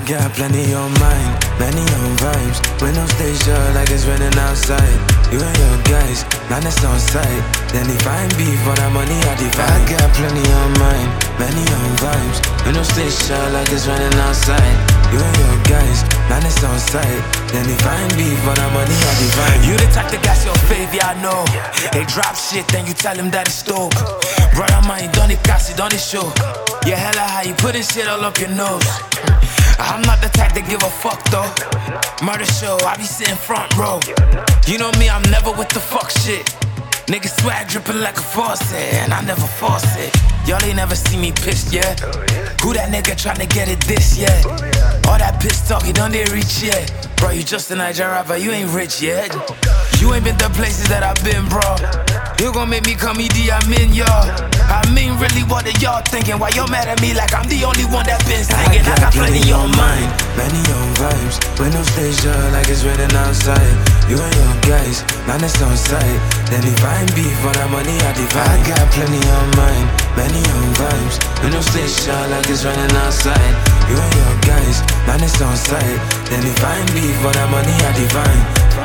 got plenty on mine, many on vibes. When no station like it's raining outside. You and your guys, now that's on sight. Then if I ain't beef for that money, I divide. I got plenty on mine, many on vibes. When no station like it's raining outside. You and your guys, now that's on sight. Then if I ain't beef for that money, I divide. You the type that got your favor, I know. They drop shit, then you tell them that it's dope. Brother mine, don't it cast it, don't it show. Yeah, hella how you putting shit all up your nose. I'm not the type to give a fuck though. Murder show, I be sitting front row. You know me, I'm never with the fuck shit. Niggas swag dripping like a faucet, and I never force it. Y'all ain't never see me pissed yet. Who that nigga tryna get it this yet? All that piss talk, you don't dare reach yet. Bro, you just a Niger rapper, you ain't rich yet. You ain't been the places that I've been, bro. You gon' make me come Idi Amin, y'all. I mean, really, what are y'all thinking? Why y'all mad at me like I'm the only one that been singing? I got plenty on mine, many on vibes. When no station like it's raining outside. You and your guys, now that's on sight. Then if I ain't beef for that money, I divide. I got plenty on mine, many on vibes. When no station like it's raining outside. You and your guys, now that's on sight. Then if I ain't beef for that money, I divide.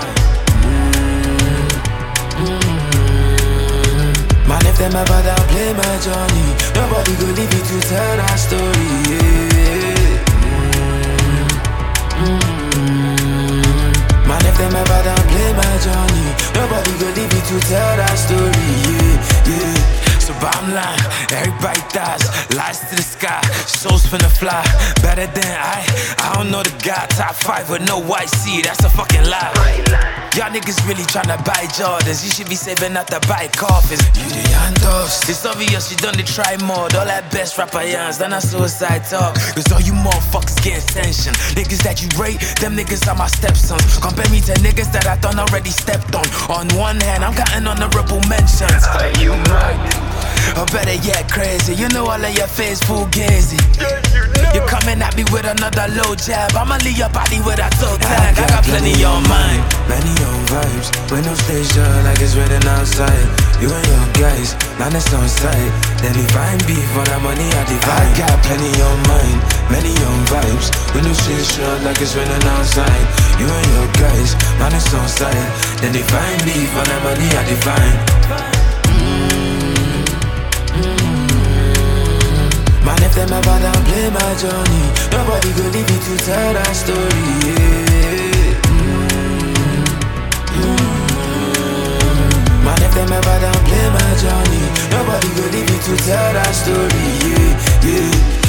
Man, if them ever downplay my journey, nobody go leave you to tell that story, yeah. Man, if them ever downplay my journey, nobody go leave you to tell that story, yeah. So bottom line, everybody dies. Lies to the sky, souls finna fly. Better than I don't know the guy. Top 5 with no white seed, that's a fucking lie. Y'all niggas really tryna buy Jordans. You should be saving up to buy coffins. You the young dogs. It's obvious you done to try more. All that best rapper yans, then I suicide talk. Cause all you motherfuckers getting tension. Niggas that you rate, them niggas are my stepsons. Compare me to niggas that I done already stepped on. On one hand, I'm counting honorable mentions. Are you mad? Or better yet, crazy. You know all of your face fugazi. You're coming at me with another low jab. I'ma leave your body with a toe tag. I got plenty on mine, many on vibes. When no station like it's raining outside. You and your guys, now that's on sight. Then if I ain't beef for that money, I divide. I got plenty on mine, many on vibes. When no station like it's raining outside. You and your guys, now that's on sight. Then if I ain't beef for that money, I divide. Man, if them ever downplay my journey, nobody go leave you to tell that story, yeah. Man, if them ever downplay my journey, nobody go leave you to tell that story, yeah, yeah.